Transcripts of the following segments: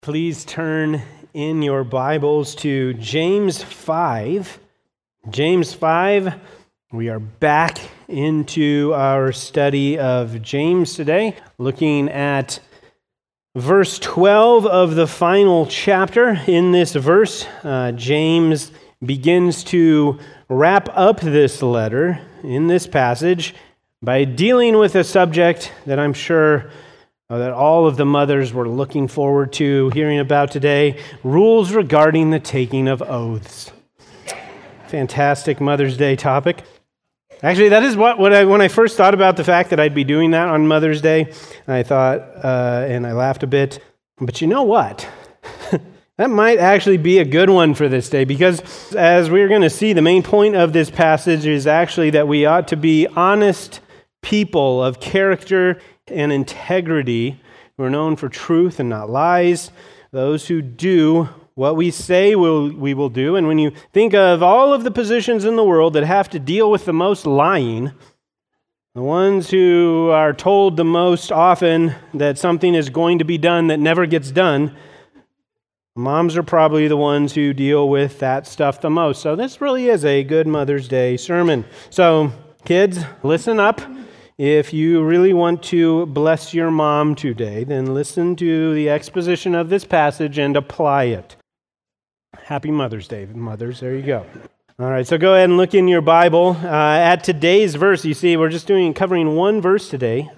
Please turn in your Bibles to James 5. James 5, we are back into our study of James today, looking at verse 12 of the final chapter. In this verse, James begins to wrap up this letter in this passage by dealing with a subject that I'm sure that all of the mothers were looking forward to hearing about today: rules regarding the taking of oaths. Fantastic Mother's Day topic. Actually, that is when I first thought about the fact that I'd be doing that on Mother's Day, I thought, and I laughed a bit, but you know what? That might actually be a good one for this day, because as we're going to see, the main point of this passage is actually that we ought to be honest people of character and integrity, who are known for truth and not lies, those who do what we say we will do. And when you think of all of the positions in the world that have to deal with the most lying, the ones who are told the most often that something is going to be done that never gets done, moms are probably the ones who deal with that stuff the most. So this really is a good Mother's Day sermon. So kids, listen up. If you really want to bless your mom today, then listen to the exposition of this passage and apply it. Happy Mother's Day, mothers. There you go. All right, so go ahead and look in your Bible at today's verse. You see, we're just covering one verse today,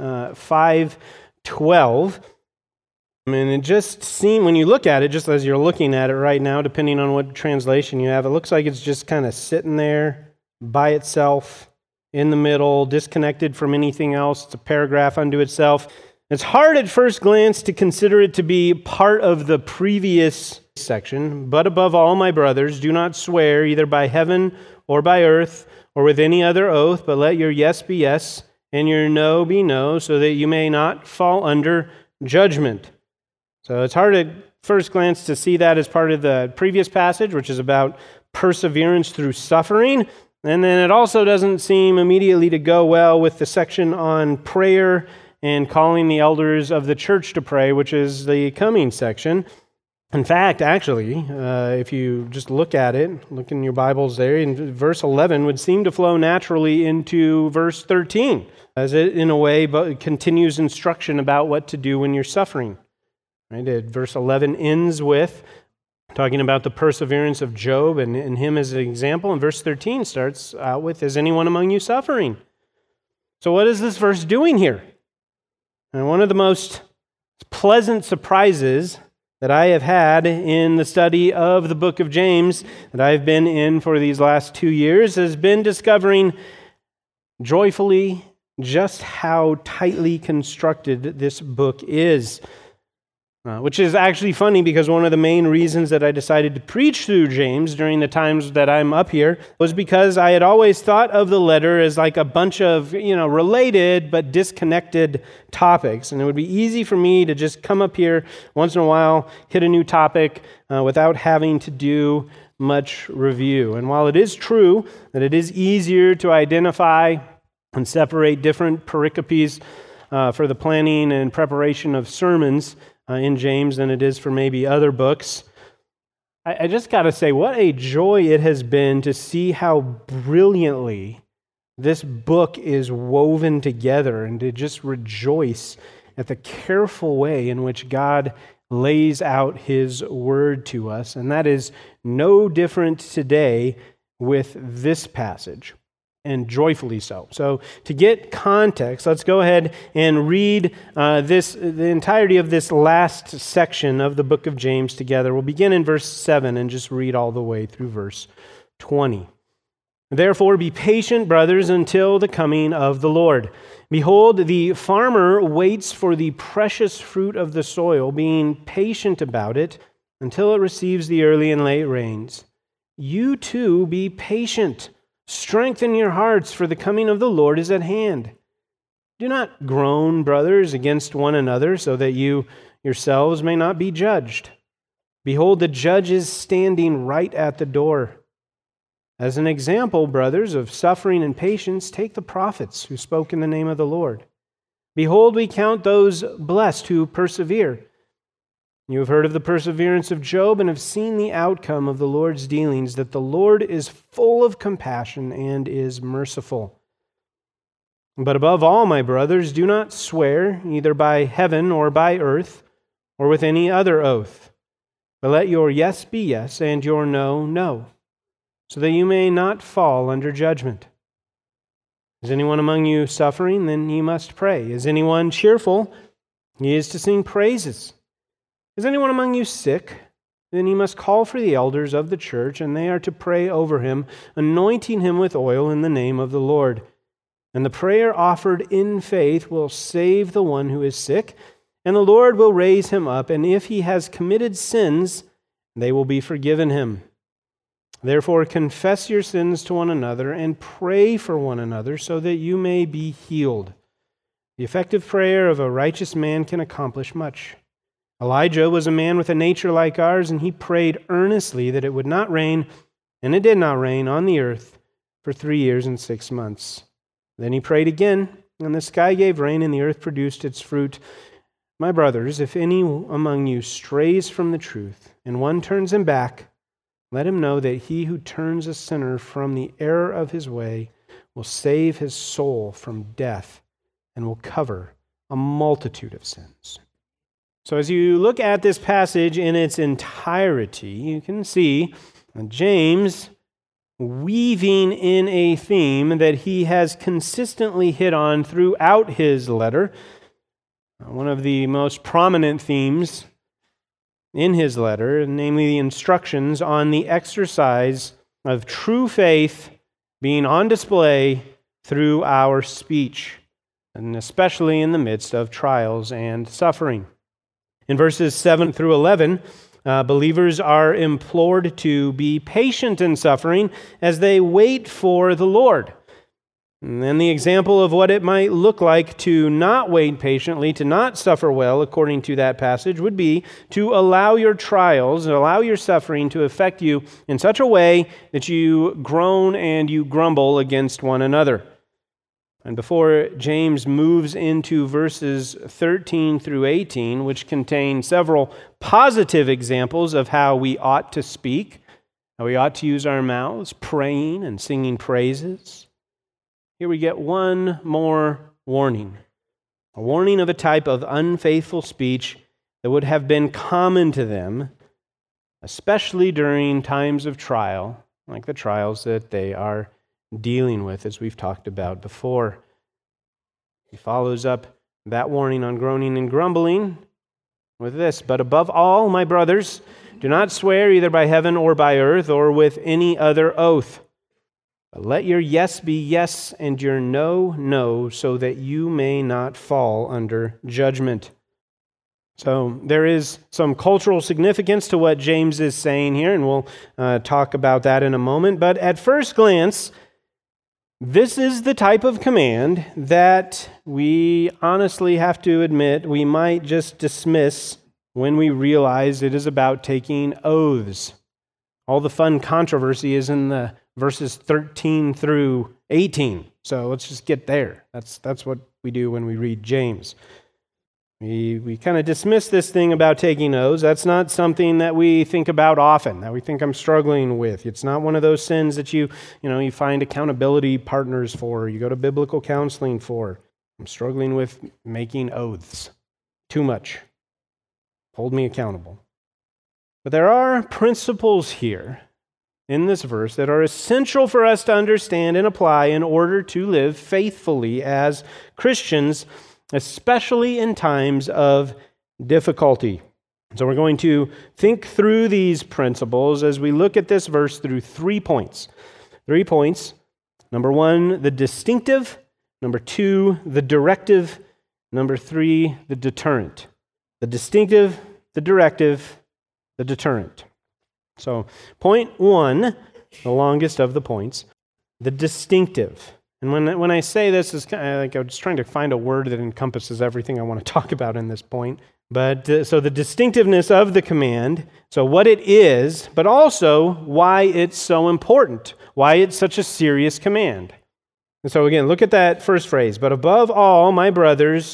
5:12. And it just seems, when you look at it, just as you're looking at it right now, depending on what translation you have, it looks like it's just kind of sitting there by itself, in the middle, disconnected from anything else. It's a paragraph unto itself. It's hard at first glance to consider it to be part of the previous section. But above all, my brothers, do not swear either by heaven or by earth or with any other oath, but let your yes be yes and your no be no, so that you may not fall under judgment. So it's hard at first glance to see that as part of the previous passage, which is about perseverance through suffering. And then it also doesn't seem immediately to go well with the section on prayer and calling the elders of the church to pray, which is the coming section. In fact, actually, if you just look at it, look in your Bibles there, in verse 11 would seem to flow naturally into verse 13, as it, in a way, continues instruction about what to do when you're suffering. Right? Verse 11 ends with talking about the perseverance of Job and him as an example. And verse 13 starts out with, is anyone among you suffering? So what is this verse doing here? And one of the most pleasant surprises that I have had in the study of the book of James that I've been in for these last 2 years has been discovering joyfully just how tightly constructed this book is. Which is actually funny, because one of the main reasons that I decided to preach through James during the times that I'm up here was because I had always thought of the letter as like a bunch of, related but disconnected topics. And it would be easy for me to just come up here once in a while, hit a new topic without having to do much review. And while it is true that it is easier to identify and separate different pericopes for the planning and preparation of sermons in James than it is for maybe other books, I just got to say, what a joy it has been to see how brilliantly this book is woven together, and to just rejoice at the careful way in which God lays out His word to us. And that is no different today with this passage, and joyfully so. So to get context, let's go ahead and read the entirety of this last section of the book of James together. We'll begin in verse 7 and just read all the way through verse 20. Therefore be patient, brothers, until the coming of the Lord. Behold, the farmer waits for the precious fruit of the soil, being patient about it until it receives the early and late rains. You too be patient. Strengthen your hearts, for the coming of the Lord is at hand. Do not groan, brothers, against one another, so that you yourselves may not be judged. Behold, the judge is standing right at the door. As an example, brothers, of suffering and patience, take the prophets who spoke in the name of the Lord. Behold, we count those blessed who persevere. You have heard of the perseverance of Job and have seen the outcome of the Lord's dealings, that the Lord is full of compassion and is merciful. But above all, my brothers, do not swear either by heaven or by earth or with any other oath, but let your yes be yes and your no, no, so that you may not fall under judgment. Is anyone among you suffering? Then ye must pray. Is anyone cheerful? He is to sing praises. Is anyone among you sick? Then he must call for the elders of the church, and they are to pray over him, anointing him with oil in the name of the Lord. And the prayer offered in faith will save the one who is sick, and the Lord will raise him up, and if he has committed sins, they will be forgiven him. Therefore, confess your sins to one another and pray for one another so that you may be healed. The effective prayer of a righteous man can accomplish much. Elijah was a man with a nature like ours, and he prayed earnestly that it would not rain, and it did not rain on the earth for 3 years and 6 months. Then he prayed again, and the sky gave rain, and the earth produced its fruit. My brothers, if any among you strays from the truth, and one turns him back, let him know that he who turns a sinner from the error of his way will save his soul from death and will cover a multitude of sins. So as you look at this passage in its entirety, you can see James weaving in a theme that he has consistently hit on throughout his letter. One of the most prominent themes in his letter, namely the instructions on the exercise of true faith being on display through our speech, and especially in the midst of trials and suffering. In verses 7 through 11, believers are implored to be patient in suffering as they wait for the Lord. And then the example of what it might look like to not wait patiently, to not suffer well, according to that passage, would be to allow your trials, allow your suffering to affect you in such a way that you groan and you grumble against one another. And before James moves into verses 13 through 18, which contain several positive examples of how we ought to speak, how we ought to use our mouths, praying and singing praises, here we get one more warning, a warning of a type of unfaithful speech that would have been common to them, especially during times of trial, like the trials that they are dealing with, as we've talked about before. He follows up that warning on groaning and grumbling with this: but above all, my brothers, do not swear either by heaven or by earth or with any other oath, but let your yes be yes and your no, no, so that you may not fall under judgment. So there is some cultural significance to what James is saying here, and we'll talk about that in a moment. But at first glance, this is the type of command that we honestly have to admit we might just dismiss when we realize it is about taking oaths. All the fun controversy is in the verses 13 through 18. So let's just get there. That's what we do when we read James. We kind of dismiss this thing about taking oaths. That's not something that we think about often, that we think I'm struggling with. It's not one of those sins that you find accountability partners for, you go to biblical counseling for. I'm struggling with making oaths. Too much. Hold me accountable. But there are principles here in this verse that are essential for us to understand and apply in order to live faithfully as Christians, especially in times of difficulty. So we're going to think through these principles as we look at this verse through 3 points. 3 points. Number 1, the distinctive. Number 2, the directive. Number 3, the deterrent. The distinctive, the directive, the deterrent. So point 1, the longest of the points, the distinctive. And when I say this, it's kind of like I'm just trying to find a word that encompasses everything I want to talk about in this point. But so the distinctiveness of the command, so what it is, but also why it's so important, why it's such a serious command. And so again, look at that first phrase. But above all, my brothers,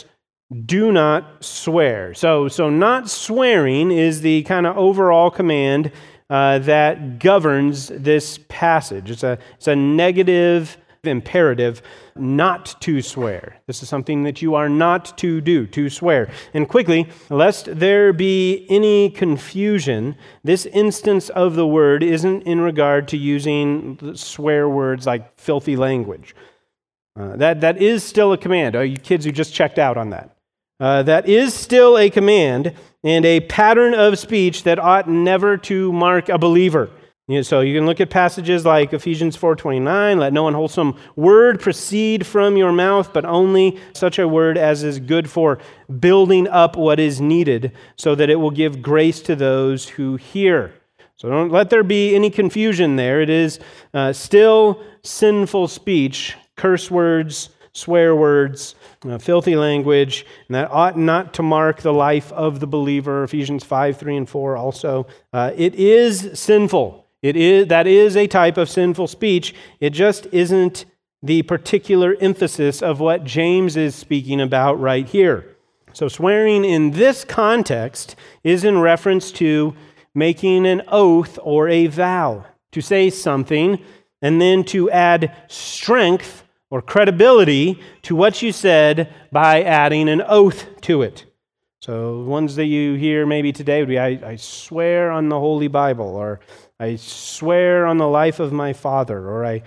do not swear. So not swearing is the kind of overall command that governs this passage. It's a negative imperative not to swear. This is something that you are not to do, to swear. And quickly, lest there be any confusion, this instance of the word isn't in regard to using swear words like filthy language. That is still a command. Oh, you kids who just checked out on that. That is still a command and a pattern of speech that ought never to mark a believer. So you can look at passages like Ephesians 4:29, let no unwholesome word proceed from your mouth, but only such a word as is good for building up what is needed, so that it will give grace to those who hear. So don't let there be any confusion there. It is still sinful speech, curse words, swear words, filthy language, and that ought not to mark the life of the believer. Ephesians 5:3 and 4 also. It is sinful. That is a type of sinful speech. It just isn't the particular emphasis of what James is speaking about right here. So swearing in this context is in reference to making an oath or a vow, to say something and then to add strength or credibility to what you said by adding an oath to it. So ones that you hear maybe today would be, I swear on the Holy Bible, or I swear on the life of my father, or I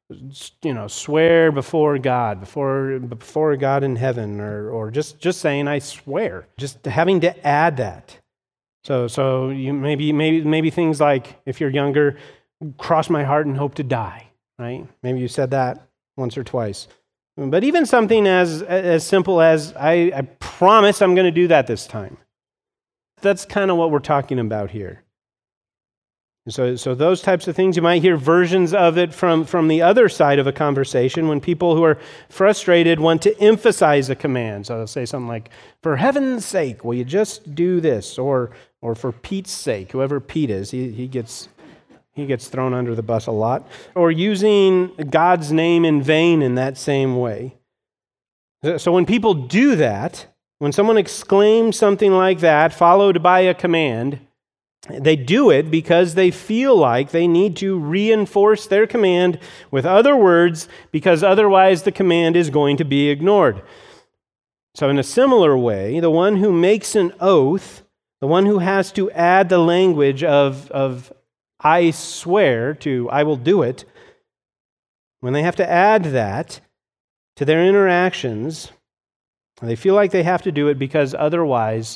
swear before God, before God in heaven, or just saying I swear, just having to add that. So you maybe things like, if you're younger, cross my heart and hope to die, right? Maybe you said that once or twice. But even something as simple as, I promise I'm going to do that this time. That's kind of what we're talking about here. So those types of things, you might hear versions of it from the other side of a conversation when people who are frustrated want to emphasize a command. So they'll say something like, for heaven's sake, will you just do this? Or for Pete's sake, whoever Pete is, he gets thrown under the bus a lot. Or using God's name in vain in that same way. So when people do that, when someone exclaims something like that, followed by a command, they do it because they feel like they need to reinforce their command with other words, because otherwise the command is going to be ignored. So in a similar way, the one who makes an oath, the one who has to add the language of I swear to I will do it, when they have to add that to their interactions, they feel like they have to do it because otherwise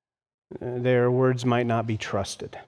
their words might not be trusted.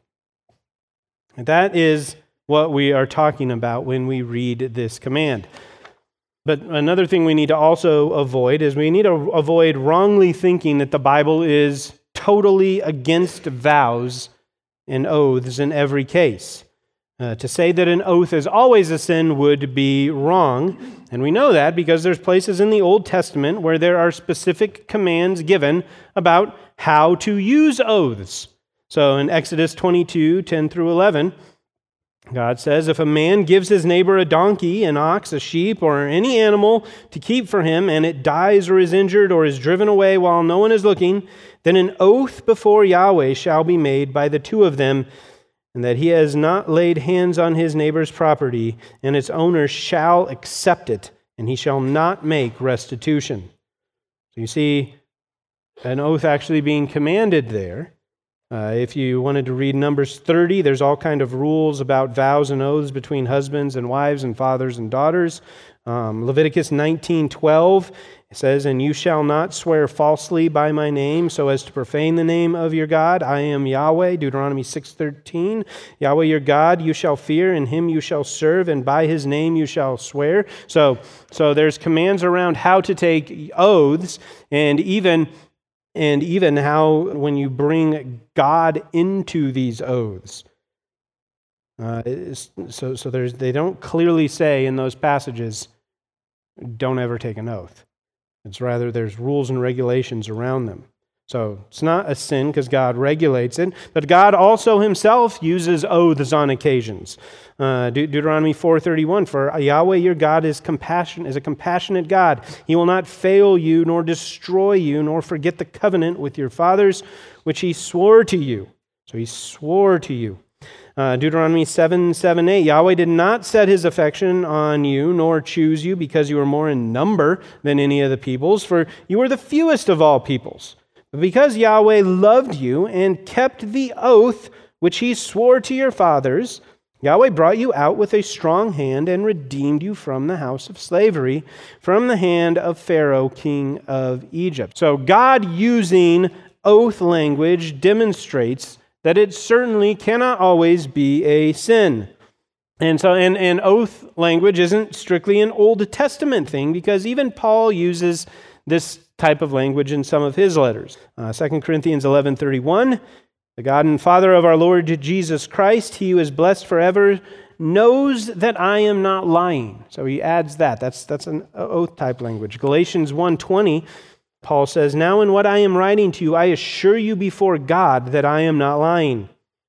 And that is what we are talking about when we read this command. But another thing we need to also avoid is we need to avoid wrongly thinking that the Bible is totally against vows and oaths in every case. To say that an oath is always a sin would be wrong, and we know that because there's places in the Old Testament where there are specific commands given about how to use oaths. So in Exodus 22, 10 through 11, God says, if a man gives his neighbor a donkey, an ox, a sheep, or any animal to keep for him, and it dies or is injured or is driven away while no one is looking, then an oath before Yahweh shall be made by the two of them, and that he has not laid hands on his neighbor's property, and its owner shall accept it, and he shall not make restitution. So you see an oath actually being commanded there. If you wanted to read Numbers 30, there's all kind of rules about vows and oaths between husbands and wives and fathers and daughters. Leviticus 19:12 says, and you shall not swear falsely by my name so as to profane the name of your God. I am Yahweh. Deuteronomy 6:13, Yahweh your God you shall fear, and him you shall serve, and by his name you shall swear. So there's commands around how to take oaths, and even how when you bring God into these oaths. They don't clearly say in those passages, don't ever take an oath. It's rather there's rules and regulations around them. So it's not a sin because God regulates it, but God also himself uses oaths on occasions. Deuteronomy 4:31, for Yahweh your God is a compassionate God. He will not fail you, nor destroy you, nor forget the covenant with your fathers, which he swore to you. So he swore to you. Deuteronomy 7:8, Yahweh did not set his affection on you, nor choose you, because you were more in number than any of the peoples, for you were the fewest of all peoples. But because Yahweh loved you and kept the oath which he swore to your fathers, Yahweh brought you out with a strong hand and redeemed you from the house of slavery, from the hand of Pharaoh, king of Egypt. So God using oath language demonstrates that it certainly cannot always be a sin. And so, and oath language isn't strictly an Old Testament thing, because even Paul uses this type of language in some of his letters. 2 Corinthians 11:31, the God and Father of our Lord Jesus Christ, he who is blessed forever, knows that I am not lying. So he adds that. That's an oath type language. Galatians 1:20, Paul says, now in what I am writing to you, I assure you before God that I am not lying.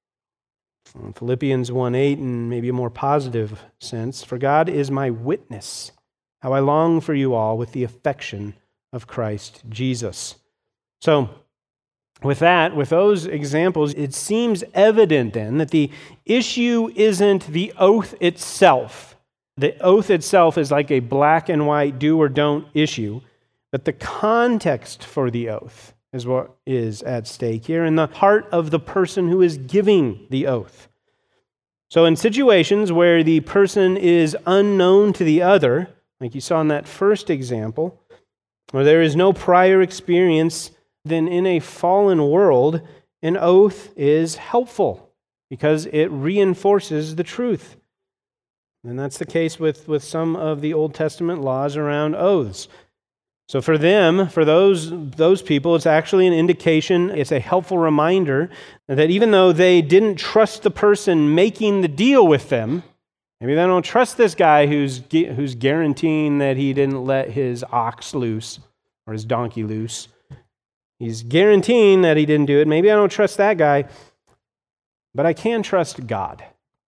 Philippians 1:8, in maybe a more positive sense, for God is my witness, how I long for you all with the affection of Christ Jesus. So, with those examples, it seems evident then that the issue isn't the oath itself. The oath itself is like a black and white do or don't issue, but the context for the oath is what is at stake here, in the heart of the person who is giving the oath. So in situations where the person is unknown to the other, like you saw in that first example, where there is no prior experience, then in a fallen world, an oath is helpful because it reinforces the truth. And that's the case with some of the Old Testament laws around oaths. So for them, for those people, it's actually an indication, it's a helpful reminder that even though they didn't trust the person making the deal with them, maybe they don't trust this guy who's guaranteeing that he didn't let his ox loose or his donkey loose. He's guaranteeing that he didn't do it. Maybe I don't trust that guy, but I can trust God.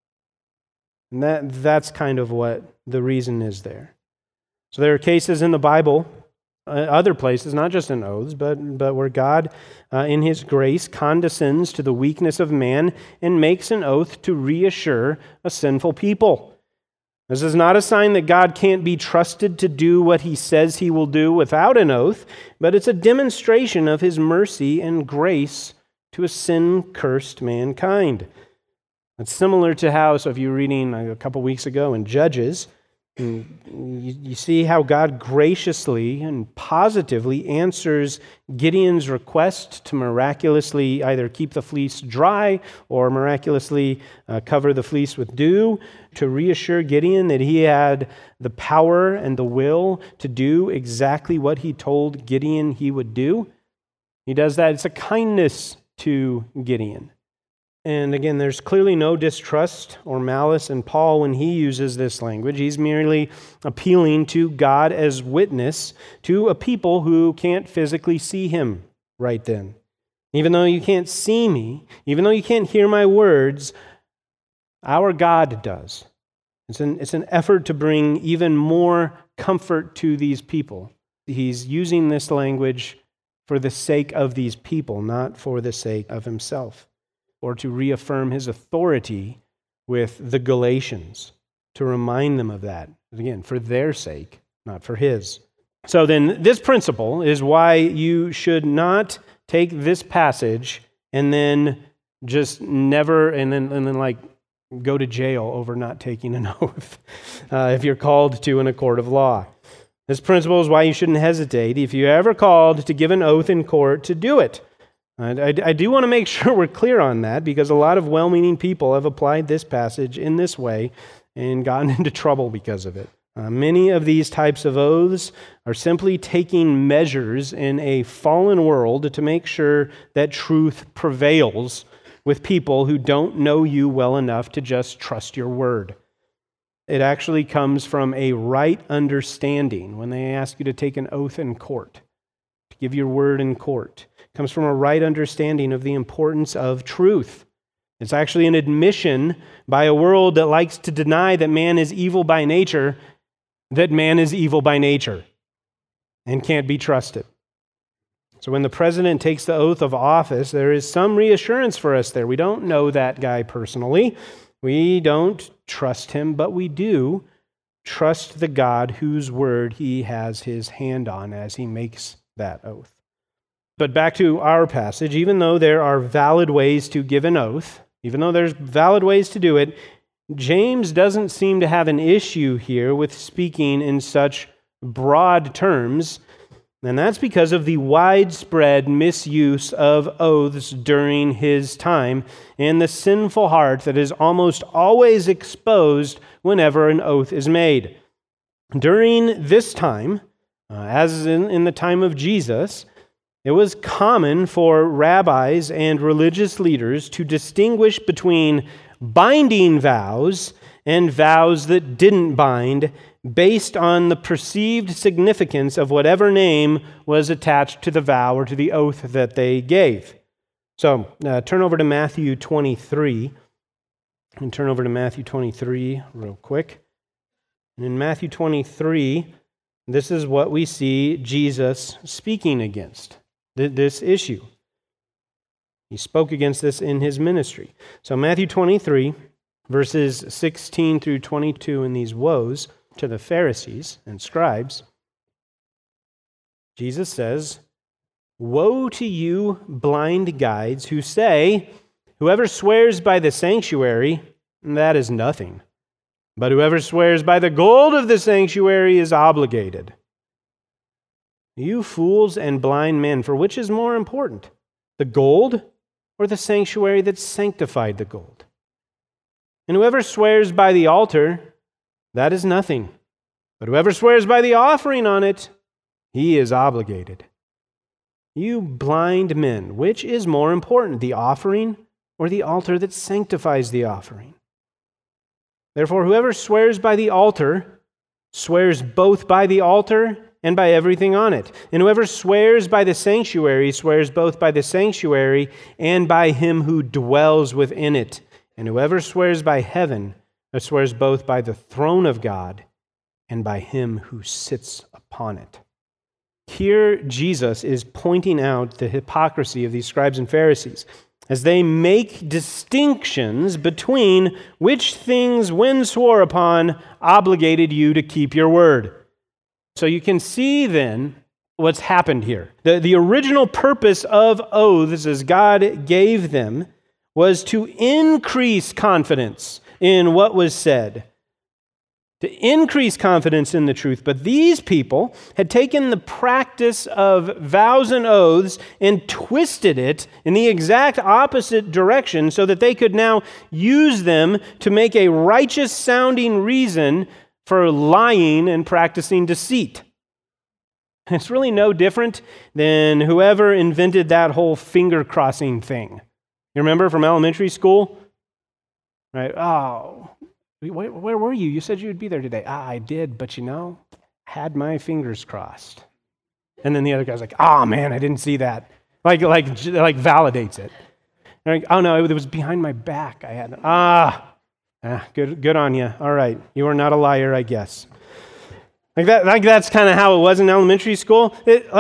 And that's kind of what the reason is there. So there are cases in the Bible, other places, not just in oaths, but where God, in his grace, condescends to the weakness of man and makes an oath to reassure a sinful people. This is not a sign that God can't be trusted to do what he says he will do without an oath, but it's a demonstration of his mercy and grace to a sin-cursed mankind. It's similar to how, so if you were reading a couple weeks ago in Judges, you see how God graciously and positively answers Gideon's request to miraculously either keep the fleece dry or miraculously cover the fleece with dew, to reassure Gideon that he had the power and the will to do exactly what he told Gideon he would do. He does that. It's a kindness to Gideon. And again, there's clearly no distrust or malice in Paul when he uses this language. He's merely appealing to God as witness to a people who can't physically see him right then. Even though you can't see me, even though you can't hear my words, our God does. It's an effort to bring even more comfort to these people. He's using this language for the sake of these people, not for the sake of himself, or to reaffirm his authority with the Galatians, to remind them of that. Again, for their sake, not for his. So then this principle is why you should not take this passage and then just never, and then like go to jail over not taking an oath if you're called to in a court of law. This principle is why you shouldn't hesitate, if you're ever called to give an oath in court, to do it. I do want to make sure we're clear on that, because a lot of well-meaning people have applied this passage in this way and gotten into trouble because of it. Many of these types of oaths are simply taking measures in a fallen world to make sure that truth prevails with people who don't know you well enough to just trust your word. It actually comes from a right understanding when they ask you to take an oath in court, to give your word in court. comes from a right understanding of the importance of truth. It's actually an admission by a world that likes to deny that man is evil by nature, that man is evil by nature and can't be trusted. So when the president takes the oath of office, there is some reassurance for us there. We don't know that guy personally. We don't trust him, but we do trust the God whose word he has his hand on as he makes that oath. But back to our passage, even though there are valid ways to give an oath, even though there's valid ways to do it, James doesn't seem to have an issue here with speaking in such broad terms, and that's because of the widespread misuse of oaths during his time and the sinful heart that is almost always exposed whenever an oath is made. During this time, as in the time of Jesus, it was common for rabbis and religious leaders to distinguish between binding vows and vows that didn't bind based on the perceived significance of whatever name was attached to the vow or to the oath that they gave. So turn over to Matthew 23. And turn over to Matthew 23 real quick. And in Matthew 23, this is what we see Jesus speaking against, this issue. He spoke against this in his ministry. So Matthew 23, verses 16 through 22 in these woes to the Pharisees and scribes, Jesus says, "Woe to you, blind guides, who say, 'Whoever swears by the sanctuary, that is nothing. But whoever swears by the gold of the sanctuary is obligated.' You fools and blind men, for which is more important, the gold or the sanctuary that sanctified the gold? And whoever swears by the altar, that is nothing. But whoever swears by the offering on it, he is obligated. You blind men, which is more important, the offering or the altar that sanctifies the offering? Therefore, whoever swears by the altar swears both by the altar and by everything on it. And whoever swears by the sanctuary swears both by the sanctuary and by him who dwells within it. And whoever swears by heaven swears both by the throne of God and by him who sits upon it." Here, Jesus is pointing out the hypocrisy of these scribes and Pharisees as they make distinctions between which things, when swore upon, obligated you to keep your word. So you can see then what's happened here. The original purpose of oaths, as God gave them, was to increase confidence in what was said, to increase confidence in the truth. But these people had taken the practice of vows and oaths and twisted it in the exact opposite direction so that they could now use them to make a righteous sounding reason for lying and practicing deceit. It's really no different than whoever invented that whole finger crossing thing. You remember from elementary school? Right? Oh, where were you? You said you would be there today. I did, but had my fingers crossed. And then the other guy's like, man, I didn't see that. Like validates it. Like, oh no, it was behind my back. I had, good on you. All right, you are not a liar, I guess. Like that's kind of how it was in elementary school.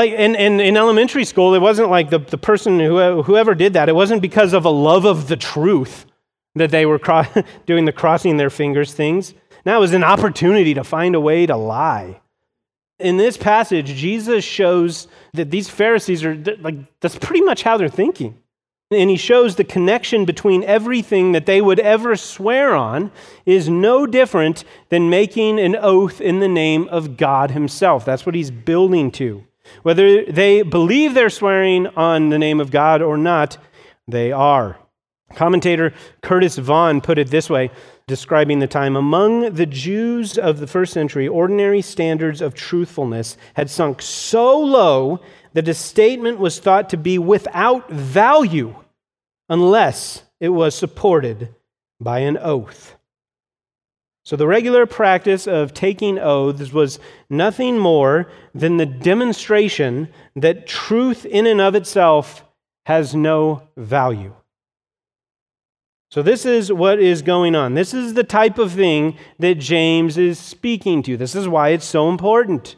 In elementary school, it wasn't like the person whoever did that. It wasn't because of a love of the truth that they were doing the crossing their fingers things. Now it was an opportunity to find a way to lie. In this passage, Jesus shows that these Pharisees are that's pretty much how they're thinking. And he shows the connection between everything that they would ever swear on is no different than making an oath in the name of God himself. That's what he's building to. Whether they believe they're swearing on the name of God or not, they are. Commentator Curtis Vaughan put it this way, describing the time: among the Jews of the first century, ordinary standards of truthfulness had sunk so low that a statement was thought to be without value unless it was supported by an oath. So the regular practice of taking oaths was nothing more than the demonstration that truth in and of itself has no value. So this is what is going on. This is the type of thing that James is speaking to. This is why it's so important.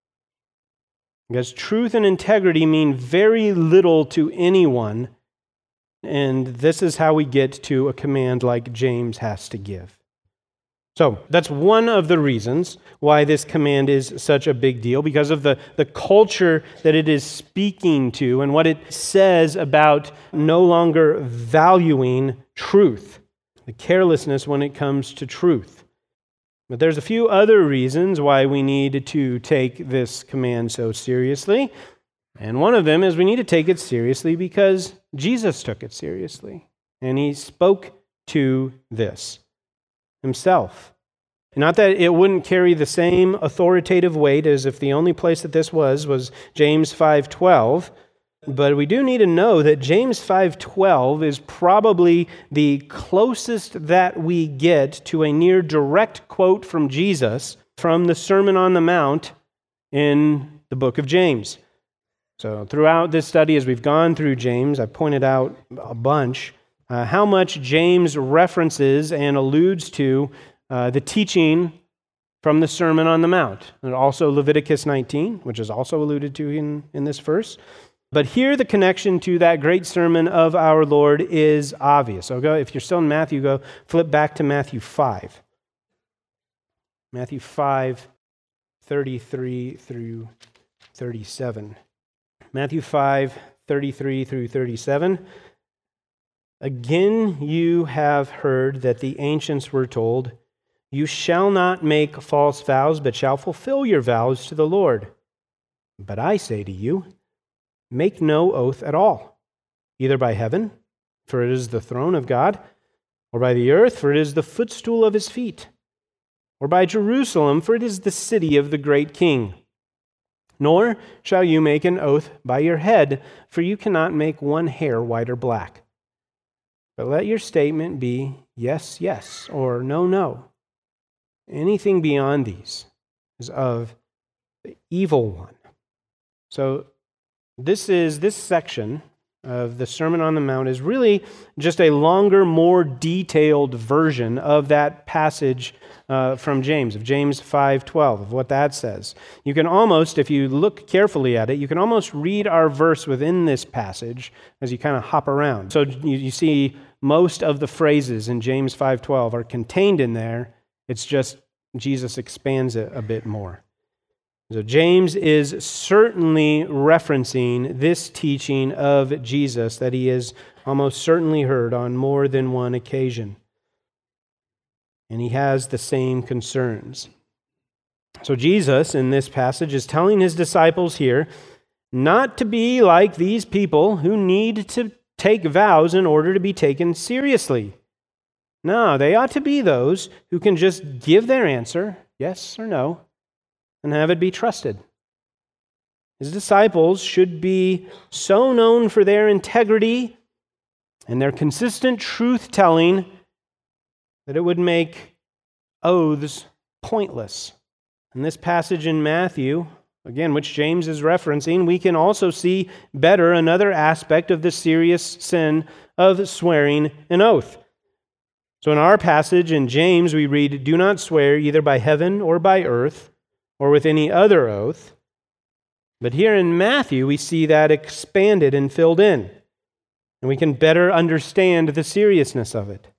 Because truth and integrity mean very little to anyone, and this is how we get to a command like James has to give. So that's one of the reasons why this command is such a big deal, because of the culture that it is speaking to and what it says about no longer valuing truth, the carelessness when it comes to truth. But there's a few other reasons why we need to take this command so seriously. And one of them is we need to take it seriously because Jesus took it seriously. And he spoke to this himself. Not that it wouldn't carry the same authoritative weight as if the only place that this was James 5:12, but we do need to know that James 5:12 is probably the closest that we get to a near direct quote from Jesus from the Sermon on the Mount in the book of James. So throughout this study, as we've gone through James, I've pointed out a bunch how much James references and alludes to the teaching from the Sermon on the Mount, and also Leviticus 19, which is also alluded to in this verse. But here the connection to that great sermon of our Lord is obvious. So if you're still in Matthew, flip back to Matthew 5. Matthew 5, 33 through 37. Matthew 5, 33 through 37. Again, you have heard that the ancients were told, "You shall not make false vows, but shall fulfill your vows to the Lord. But I say to you, make no oath at all, either by heaven, for it is the throne of God, or by the earth, for it is the footstool of his feet, or by Jerusalem, for it is the city of the great King. Nor shall you make an oath by your head, for you cannot make one hair white or black. But let your statement be yes, yes, or no, no. Anything beyond these is of the evil one." So this section of the Sermon on the Mount is really just a longer, more detailed version of that passage from James, of James 5:12, of what that says. You can almost, if you look carefully at it, you can almost read our verse within this passage as you kind of hop around. So you see most of the phrases in James 5:12 are contained in there. It's just Jesus expands it a bit more. So James is certainly referencing this teaching of Jesus that he has almost certainly heard on more than one occasion. And he has the same concerns. So Jesus, in this passage, is telling his disciples here not to be like these people who need to take vows in order to be taken seriously. No, they ought to be those who can just give their answer, yes or no, and have it be trusted. His disciples should be so known for their integrity and their consistent truth-telling that it would make oaths pointless. In this passage in Matthew, again, which James is referencing, we can also see better another aspect of the serious sin of swearing an oath. So in our passage in James, we read, "Do not swear either by heaven or by earth or with any other oath." But here in Matthew, we see that expanded and filled in, and we can better understand the seriousness of it.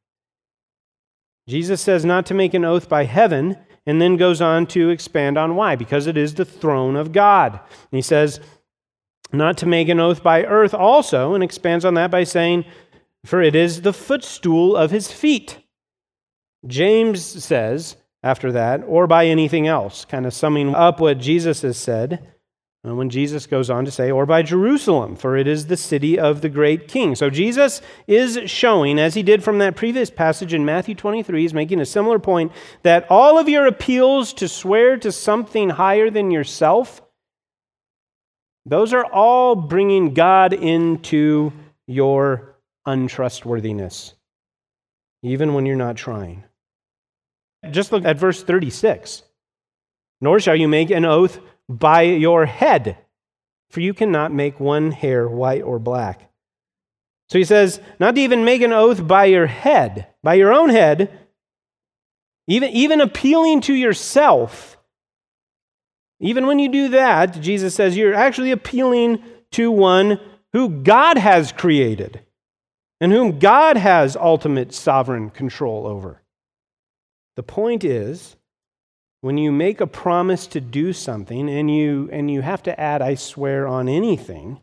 Jesus says not to make an oath by heaven, and then goes on to expand on why. Because it is the throne of God. And he says not to make an oath by earth also, and expands on that by saying, "For it is the footstool of his feet." James says after that, "or by anything else," kind of summing up what Jesus has said. And when Jesus goes on to say, "or by Jerusalem, for it is the city of the great King." So Jesus is showing, as he did from that previous passage in Matthew 23, he's making a similar point, that all of your appeals to swear to something higher than yourself, those are all bringing God into your untrustworthiness, even when you're not trying. Just look at verse 36. Nor shall you make an oath by your head, for you cannot make one hair white or black. So he says, not to even make an oath by your head, by your own head, even appealing to yourself. Even when you do that, Jesus says you're actually appealing to one who God has created and whom God has ultimate sovereign control over. The point is, when you make a promise to do something and you have to add, I swear on anything,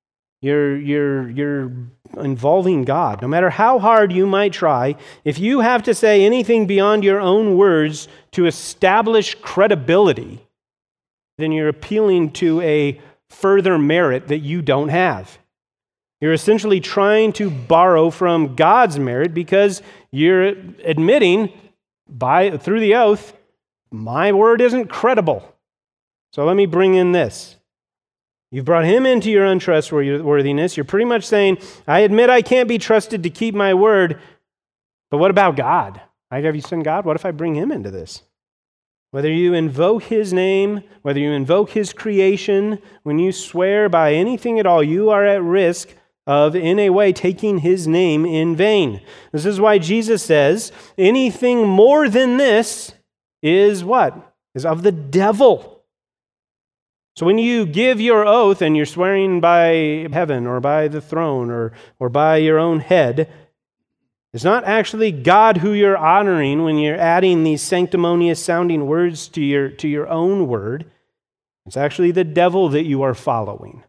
you're involving God. No matter how hard you might try, if you have to say anything beyond your own words to establish credibility, then you're appealing to a further merit that you don't have. You're essentially trying to borrow from God's merit because you're admitting through the oath, my word isn't credible. So let me bring in this. You've brought him into your untrustworthiness. You're pretty much saying, I admit I can't be trusted to keep my word, but what about God? Have you seen God? What if I bring him into this? Whether you invoke his name, whether you invoke his creation, when you swear by anything at all, you are at risk of, in a way, taking his name in vain. This is why Jesus says, anything more than this is what? Is of the devil. So when you give your oath and you're swearing by heaven or by the throne or by your own head, it's not actually God who you're honoring when you're adding these sanctimonious sounding words to your own word. It's actually the devil that you are following.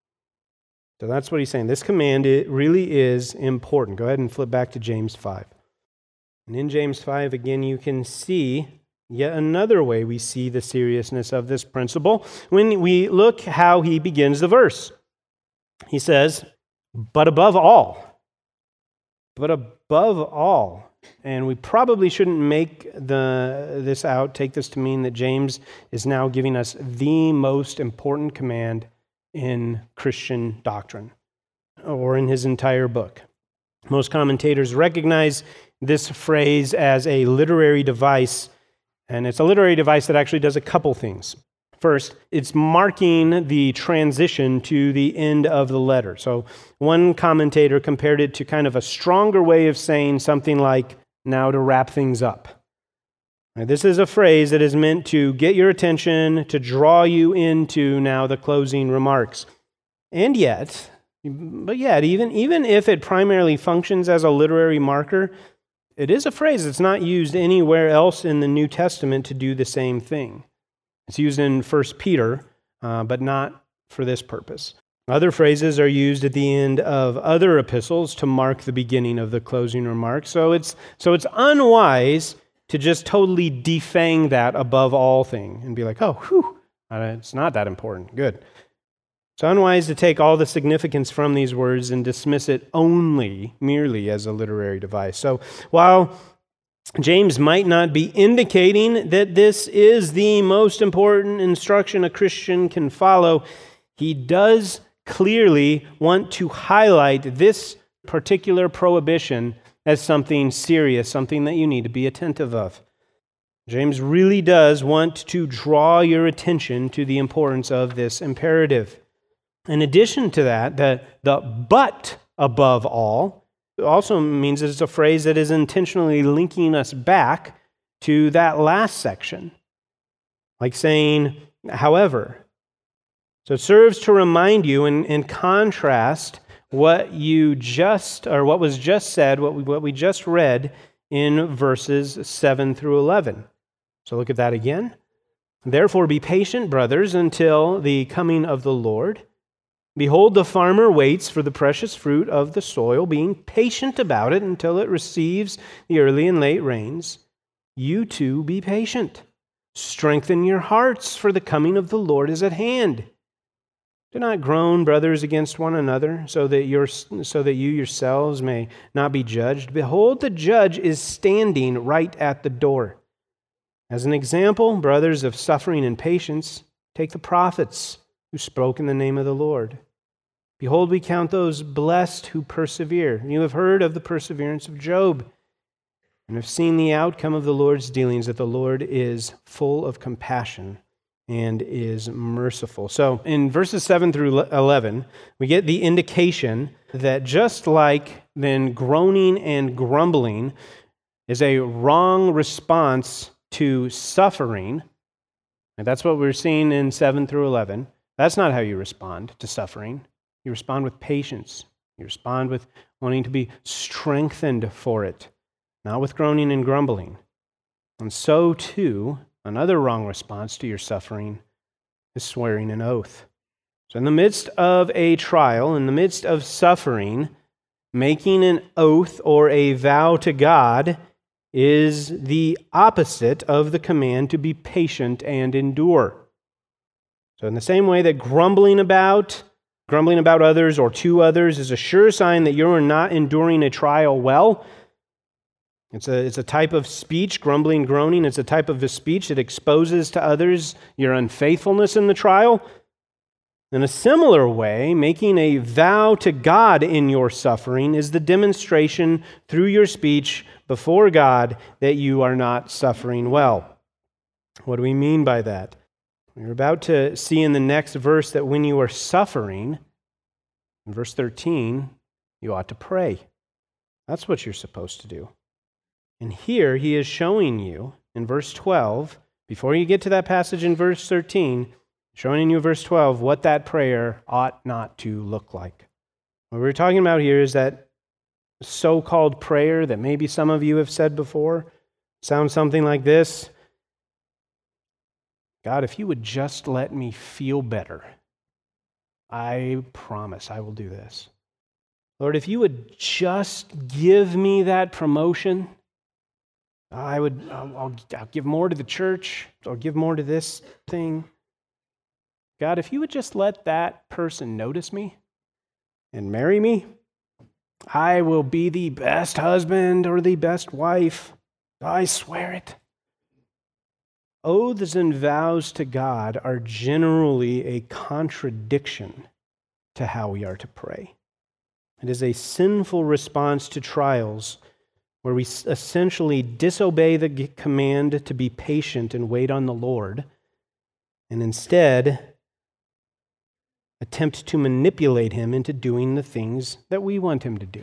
So that's what he's saying. This command, it really is important. Go ahead and flip back to James 5. And in James 5, again, you can see yet another way we see the seriousness of this principle when we look how he begins the verse. He says, but above all, and we probably shouldn't take this to mean that James is now giving us the most important command in Christian doctrine or in his entire book. Most commentators recognize this phrase as a literary device, and it's a literary device that actually does a couple things. First, it's marking the transition to the end of the letter. So one commentator compared it to kind of a stronger way of saying something like, now to wrap things up. Now, this is a phrase that is meant to get your attention, to draw you into now the closing remarks. And yet, even if it primarily functions as a literary marker, it is a phrase that's not used anywhere else in the New Testament to do the same thing. It's used in 1 Peter, but not for this purpose. Other phrases are used at the end of other epistles to mark the beginning of the closing remarks. So it's unwise to just totally defang that above all thing and be like, it's not that important. Good. It's unwise to take all the significance from these words and dismiss it merely as a literary device. So while James might not be indicating that this is the most important instruction a Christian can follow, he does clearly want to highlight this particular prohibition as something serious, something that you need to be attentive of. James really does want to draw your attention to the importance of this imperative. In addition to that, the but above all also means that it's a phrase that is intentionally linking us back to that last section. Like saying, however. So it serves to remind you and contrast what was just said, what we just read in verses 7 through 11. So look at that again. Therefore be patient, brothers, until the coming of the Lord. Behold, the farmer waits for the precious fruit of the soil, being patient about it until it receives the early and late rains. You too be patient. Strengthen your hearts, for the coming of the Lord is at hand. Do not groan, brothers, against one another, so that you yourselves may not be judged. Behold, the judge is standing right at the door. As an example, brothers, of suffering and patience, take the prophets who spoke in the name of the Lord. Behold, we count those blessed who persevere. You have heard of the perseverance of Job, and have seen the outcome of the Lord's dealings, that the Lord is full of compassion and is merciful. So in verses 7 through 11, we get the indication that just like then groaning and grumbling is a wrong response to suffering, and that's what we're seeing in 7 through 11. That's not how you respond to suffering. You respond with patience. You respond with wanting to be strengthened for it, not with groaning and grumbling. And so, too, another wrong response to your suffering is swearing an oath. So in the midst of a trial, in the midst of suffering, making an oath or a vow to God is the opposite of the command to be patient and endure. So in the same way that grumbling about others or to others is a sure sign that you're not enduring a trial well, it's a type of speech, grumbling, groaning. It's a type of a speech that exposes to others your unfaithfulness in the trial. In a similar way, making a vow to God in your suffering is the demonstration through your speech before God that you are not suffering well. What do we mean by that? We're about to see in the next verse that when you are suffering, in verse 13, you ought to pray. That's what you're supposed to do. And here he is showing you in verse 12, before you get to that passage in verse 13, showing you verse 12 what that prayer ought not to look like. What we're talking about here is that so-called prayer that maybe some of you have said before. Sounds something like this: God, if you would just let me feel better, I promise I will do this. Lord, if you would just give me that promotion, I'll give more to the church, or give more to this thing. God, if you would just let that person notice me and marry me, I will be the best husband or the best wife. I swear it. Oaths and vows to God are generally a contradiction to how we are to pray. It is a sinful response to trials where we essentially disobey the command to be patient and wait on the Lord, and instead attempt to manipulate him into doing the things that we want him to do,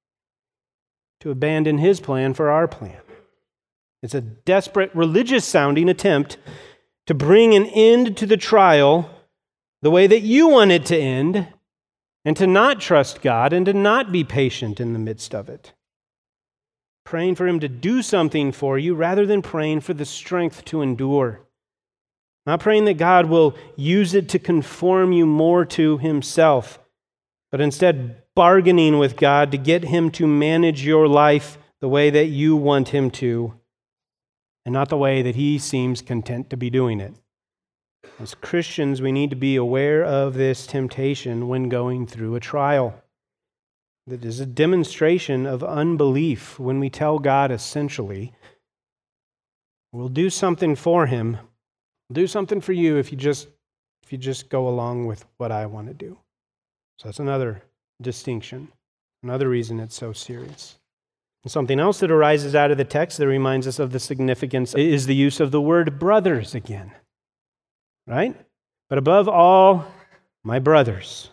to abandon his plan for our plan. It's a desperate, religious-sounding attempt to bring an end to the trial the way that you want it to end, and to not trust God and to not be patient in the midst of it. Praying for him to do something for you rather than praying for the strength to endure. Not praying that God will use it to conform you more to himself, but instead bargaining with God to get him to manage your life the way that you want him to, and not the way that he seems content to be doing it. As Christians, we need to be aware of this temptation when going through a trial. That is a demonstration of unbelief when we tell God essentially, we'll do something for him, we'll do something for you if you just go along with what I want to do. So that's another distinction, another reason it's so serious. And something else that arises out of the text that reminds us of the significance is the use of the word brothers again. Right? But above all, my brothers.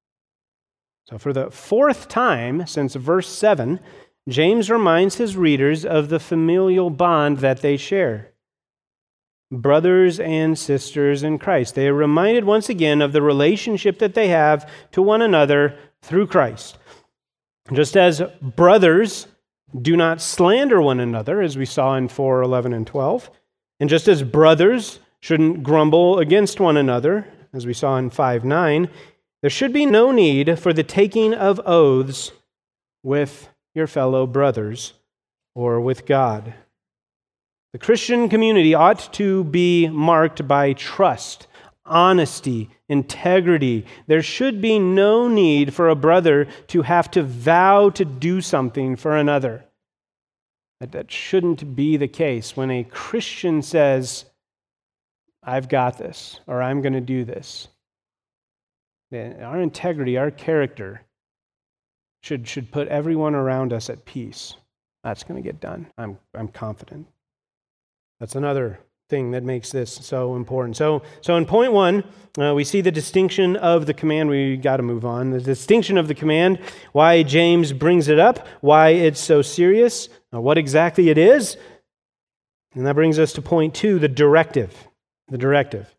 So for the fourth time since verse 7, James reminds his readers of the familial bond that they share. Brothers and sisters in Christ. They are reminded once again of the relationship that they have to one another through Christ. Just as brothers do not slander one another, as we saw in 4:11 and 12, and just as brothers shouldn't grumble against one another, as we saw in 5:9, there should be no need for the taking of oaths with your fellow brothers or with God. The Christian community ought to be marked by trust, honesty, integrity. There should be no need for a brother to have to vow to do something for another. That shouldn't be the case. When a Christian says, I've got this, or I'm going to do this, then our integrity, our character should put everyone around us at peace. That's going to get done. I'm confident. That's another thing that makes this so important. So in point one, we see the distinction of the command. We got to move on. The distinction of the command, why James brings it up, why it's so serious, what exactly it is. And that brings us to point two, the directive. The directive.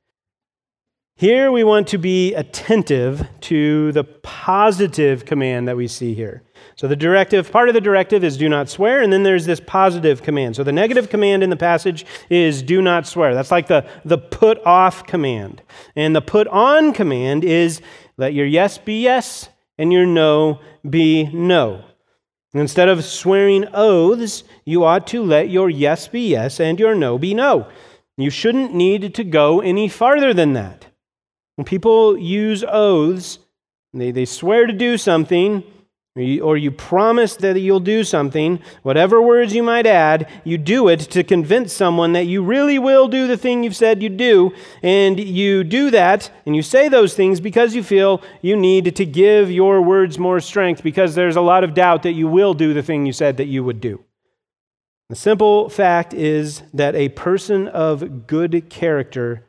Here we want to be attentive to the positive command that we see here. So the directive, part of the directive is do not swear, and then there's this positive command. So the negative command in the passage is do not swear. That's like the put off command. And the put on command is let your yes be yes and your no be no. Instead of swearing oaths, you ought to let your yes be yes and your no be no. You shouldn't need to go any farther than that. When people use oaths, they swear to do something, or you promise that you'll do something, whatever words you might add, you do it to convince someone that you really will do the thing you've said you'd do, and you do that, and you say those things because you feel you need to give your words more strength because there's a lot of doubt that you will do the thing you said that you would do. The simple fact is that a person of good character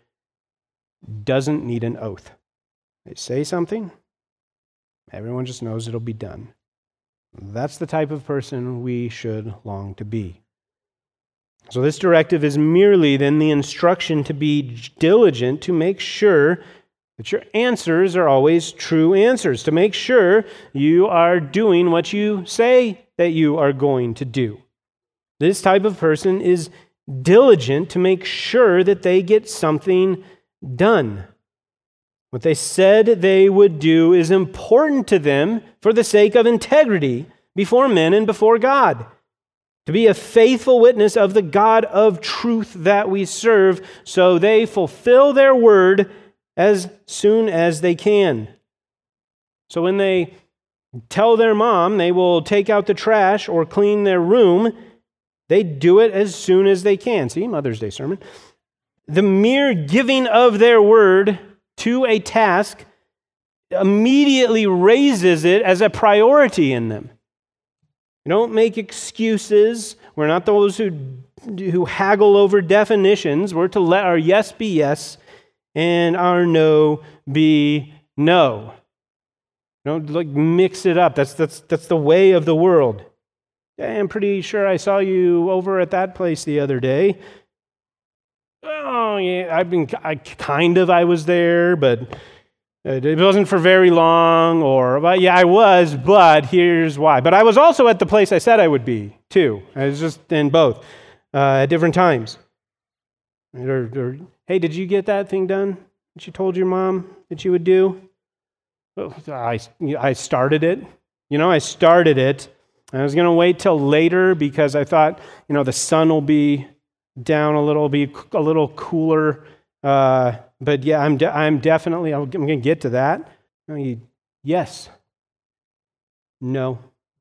doesn't need an oath. They say something, everyone just knows it'll be done. That's the type of person we should long to be. So this directive is merely then the instruction to be diligent to make sure that your answers are always true answers, to make sure you are doing what you say that you are going to do. This type of person is diligent to make sure that they get something done. What they said they would do is important to them for the sake of integrity before men and before God. To be a faithful witness of the God of truth that we serve, so they fulfill their word as soon as they can. So when they tell their mom they will take out the trash or clean their room, they do it as soon as they can. See, Mother's Day sermon. The mere giving of their word to a task immediately raises it as a priority in them. We don't make excuses. We're not those who haggle over definitions. We're to let our yes be yes and our no be no. Don't mix it up. That's the way of the world. I'm pretty sure I saw you over at that place the other day. Oh, yeah, I was there, but it wasn't for very long, but I was, but here's why. But I was also at the place I said I would be, too. I was just in both at different times. Or, hey, did you get that thing done that you told your mom that you would do? Well, I started it. I started it. I was going to wait till later because I thought, the sun will be down a little, be a little cooler. But yeah, I'm definitely, I'm going to get to that. Yes. No.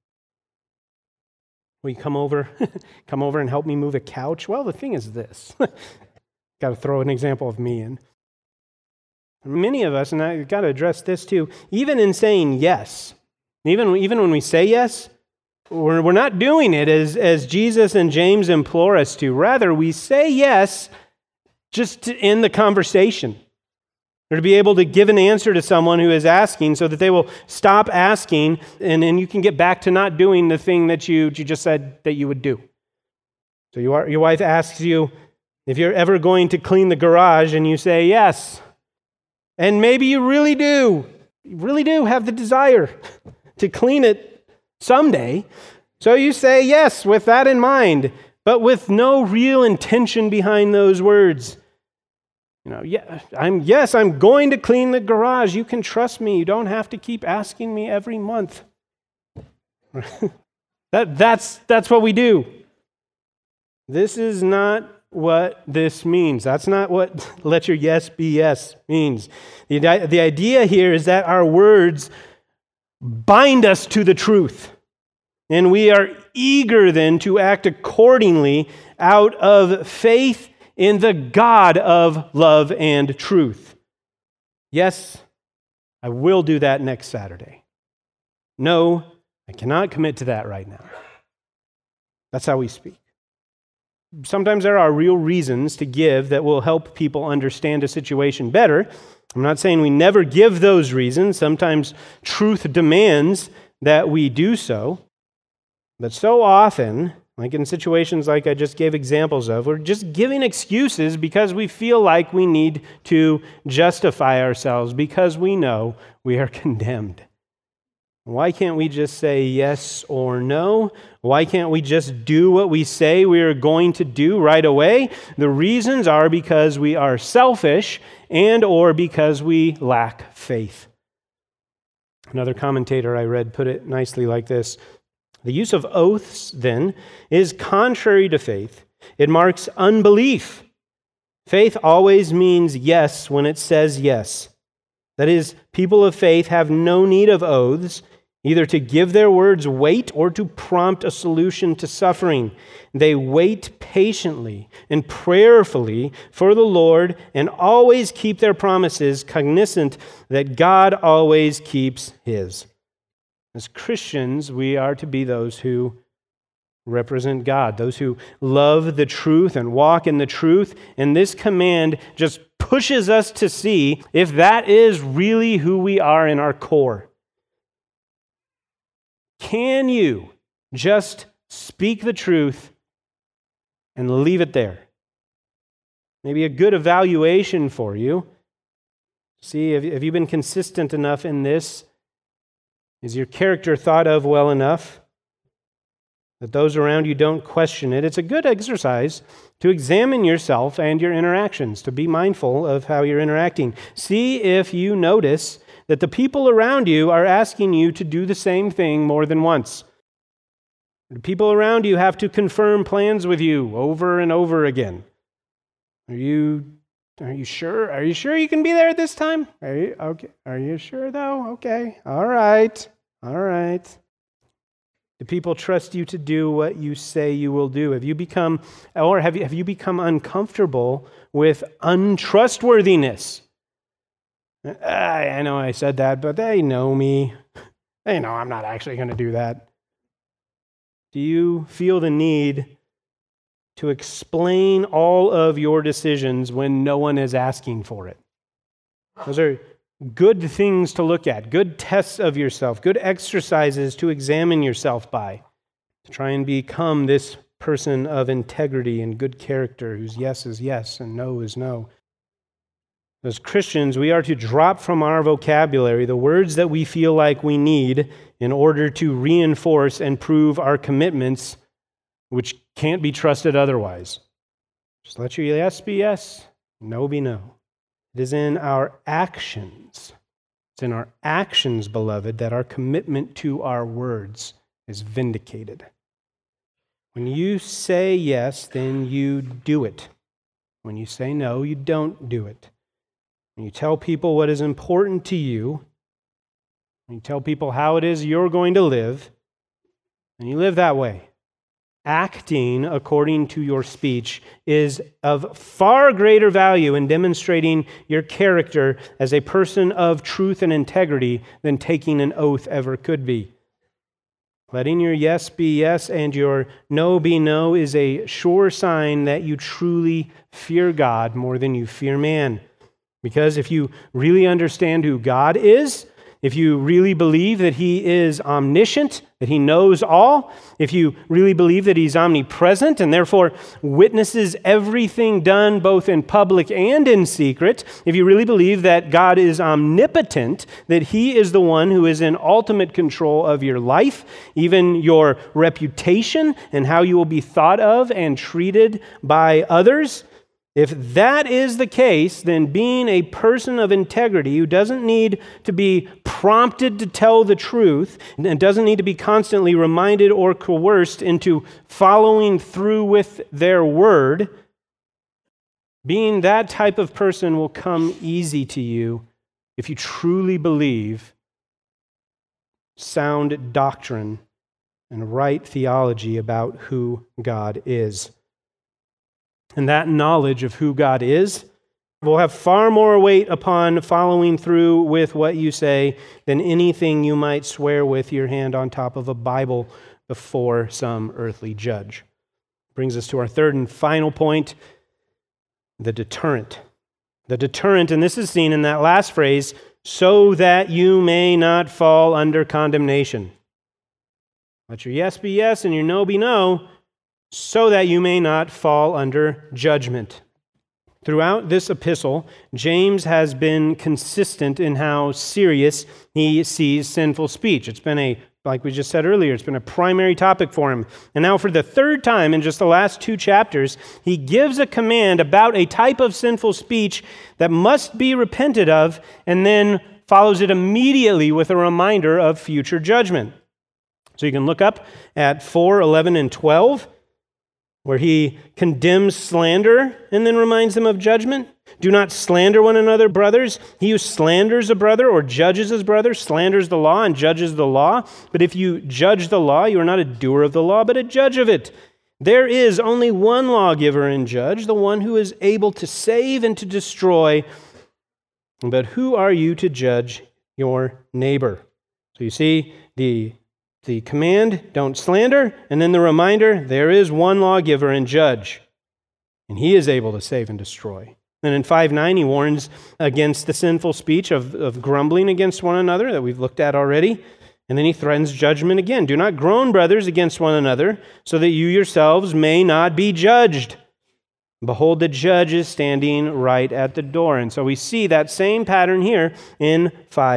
Will you come over and help me move a couch? Well, the thing is this. Got to throw an example of me in. Many of us, and I've got to address this too, even in saying yes, even when we say yes, we're not doing it as Jesus and James implore us to. Rather, we say yes just to end the conversation, or to be able to give an answer to someone who is asking so that they will stop asking and you can get back to not doing the thing that you just said that you would do. So your wife asks you if you're ever going to clean the garage and you say yes. And maybe you really do have the desire to clean it someday. So you say yes with that in mind, but with no real intention behind those words. I'm going to clean the garage. You can trust me. You don't have to keep asking me every month. That's what we do. This is not what this means. That's not what let your yes be yes means. The idea here is that our words bind us to the truth. And we are eager then to act accordingly out of faith in the God of love and truth. Yes, I will do that next Saturday. No, I cannot commit to that right now. That's how we speak. Sometimes there are real reasons to give that will help people understand a situation better. I'm not saying we never give those reasons. Sometimes truth demands that we do so. But so often, like in situations like I just gave examples of, we're just giving excuses because we feel like we need to justify ourselves because we know we are condemned. Why can't we just say yes or no? Why can't we just do what we say we are going to do right away? The reasons are because we are selfish and or because we lack faith. Another commentator I read put it nicely like this: the use of oaths, then, is contrary to faith. It marks unbelief. Faith always means yes when it says yes. That is, people of faith have no need of oaths, either to give their words weight or to prompt a solution to suffering. They wait patiently and prayerfully for the Lord and always keep their promises, cognizant that God always keeps His. As Christians, we are to be those who represent God, those who love the truth and walk in the truth. And this command just pushes us to see if that is really who we are in our core. Can you just speak the truth and leave it there? Maybe a good evaluation for you. See, have you been consistent enough in this? Is your character thought of well enough that those around you don't question it? It's a good exercise to examine yourself and your interactions, to be mindful of how you're interacting. See if you notice that the people around you are asking you to do the same thing more than once. The people around you have to confirm plans with you over and over again. Are you sure? Are you sure you can be there at this time? Are you sure though? Okay. All right. Do people trust you to do what you say you will do? Have you become uncomfortable with untrustworthiness? I know I said that, but they know me. They know I'm not actually going to do that. Do you feel the need to explain all of your decisions when no one is asking for it? Those are good things to look at, good tests of yourself, good exercises to examine yourself by, to try and become this person of integrity and good character whose yes is yes and no is no. As Christians, we are to drop from our vocabulary the words that we feel like we need in order to reinforce and prove our commitments, which can't be trusted otherwise. Just let your yes be yes, no be no. It is in our actions. It's in our actions, beloved, that our commitment to our words is vindicated. When you say yes, then you do it. When you say no, you don't do it. When you tell people what is important to you, when you tell people how it is you're going to live, and you live that way, acting according to your speech is of far greater value in demonstrating your character as a person of truth and integrity than taking an oath ever could be. Letting your yes be yes and your no be no is a sure sign that you truly fear God more than you fear man. Because if you really understand who God is, if you really believe that He is omniscient, that He knows all, if you really believe that He's omnipresent and therefore witnesses everything done both in public and in secret, if you really believe that God is omnipotent, that He is the one who is in ultimate control of your life, even your reputation and how you will be thought of and treated by others, if that is the case, then being a person of integrity who doesn't need to be prompted to tell the truth and doesn't need to be constantly reminded or coerced into following through with their word, being that type of person will come easy to you if you truly believe sound doctrine and right theology about who God is. And that knowledge of who God is will have far more weight upon following through with what you say than anything you might swear with your hand on top of a Bible before some earthly judge. Brings us to our third and final point, the deterrent. The deterrent, and this is seen in that last phrase, so that you may not fall under condemnation. Let your yes be yes and your no be no, so that you may not fall under judgment. Throughout this epistle, James has been consistent in how serious he sees sinful speech. It's been like we just said earlier, it's been a primary topic for him. And now for the third time in just the last 2 chapters, he gives a command about a type of sinful speech that must be repented of, and then follows it immediately with a reminder of future judgment. So you can look up at 4, 11, and 12, where he condemns slander and then reminds them of judgment. Do not slander one another, brothers. He who slanders a brother or judges his brother slanders the law and judges the law. But if you judge the law, you are not a doer of the law, but a judge of it. There is only one lawgiver and judge, the one who is able to save and to destroy. But who are you to judge your neighbor? So you see the command, don't slander, and then the reminder, there is one lawgiver and judge, and he is able to save and destroy. And in 5:9, he warns against the sinful speech of grumbling against one another that we've looked at already. And then he threatens judgment again. Do not groan, brothers, against one another, so that you yourselves may not be judged. Behold, the judge is standing right at the door. And so we see that same pattern here in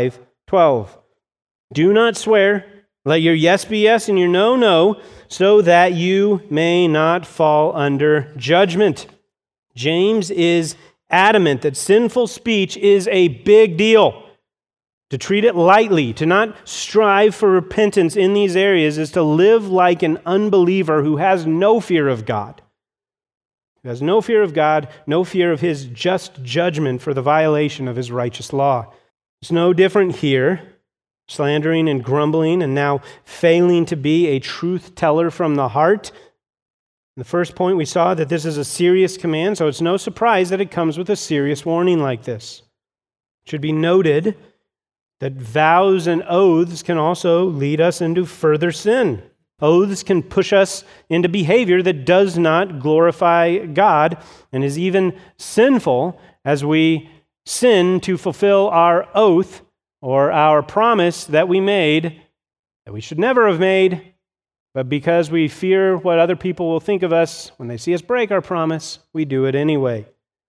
5:12. Do not swear. Let your yes be yes and your no, no, so that you may not fall under judgment. James is adamant that sinful speech is a big deal. To treat it lightly, to not strive for repentance in these areas, is to live like an unbeliever who has no fear of God. Who has no fear of God, no fear of his just judgment for the violation of his righteous law. It's no different here. Slandering and grumbling, and now failing to be a truth teller from the heart. In the first point, we saw that this is a serious command, so it's no surprise that it comes with a serious warning like this. It should be noted that vows and oaths can also lead us into further sin. Oaths can push us into behavior that does not glorify God and is even sinful as we sin to fulfill our oath or our promise that we made, that we should never have made, but because we fear what other people will think of us when they see us break our promise, we do it anyway.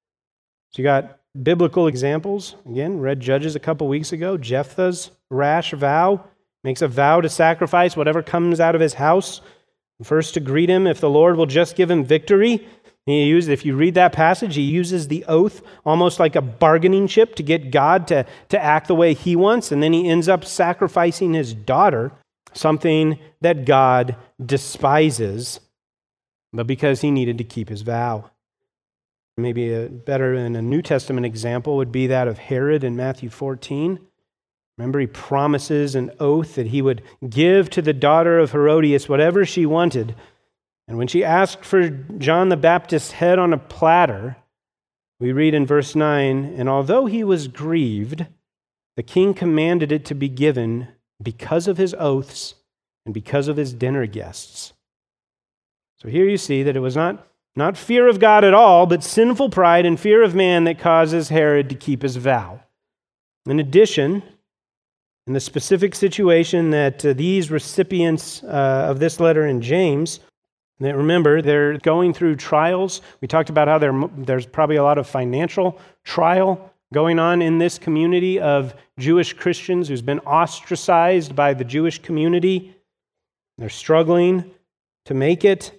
So you got biblical examples. Again, read Judges a couple weeks ago. Jephthah's rash vow, makes a vow to sacrifice whatever comes out of his house, first to greet him if the Lord will just give him victory. If you read that passage, he uses the oath almost like a bargaining chip to get God to act the way he wants, and then he ends up sacrificing his daughter, something that God despises, but because he needed to keep his vow. Maybe a better and a New Testament example would be that of Herod in Matthew 14. Remember, he promises an oath that he would give to the daughter of Herodias whatever she wanted. And when she asked for John the Baptist's head on a platter, we read in verse 9, and although he was grieved, the king commanded it to be given because of his oaths and because of his dinner guests. So here you see that it was not fear of God at all, but sinful pride and fear of man that causes Herod to keep his vow. In addition, in the specific situation that these recipients of this letter in James, remember, they're going through trials. We talked about how there's probably a lot of financial trial going on in this community of Jewish Christians who's been ostracized by the Jewish community. They're struggling to make it.